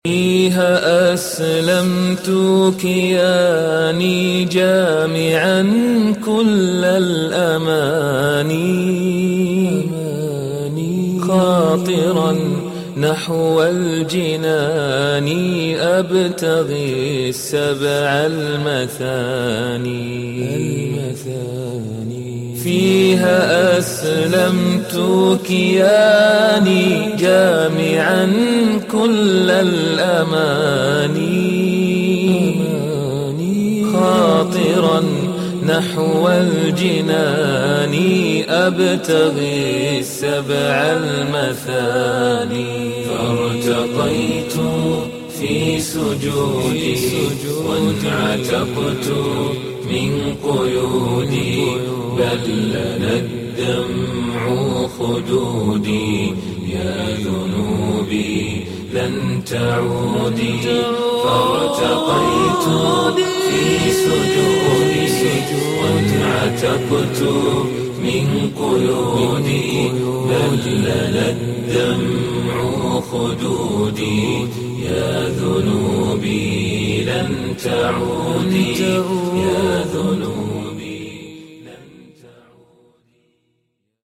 فيها أسلمت كياني جامعا كل الأماني خاطرا نحو الجنان أبتغي السبع المثاني فيها أسلمت كياني جامعا كل الأماني خاطرا نحو الجنان أبتغي السبع المثاني فارتقيت في سجودي وانعتقت من قيودي بل لنا الدمع خدودي يا ذنوبي لن تعودي فارتقيت في سجودي وانعتقت من قيودي بل لنا الدمع خدودي يا ذنوبي لن تعودي يا ذنوبي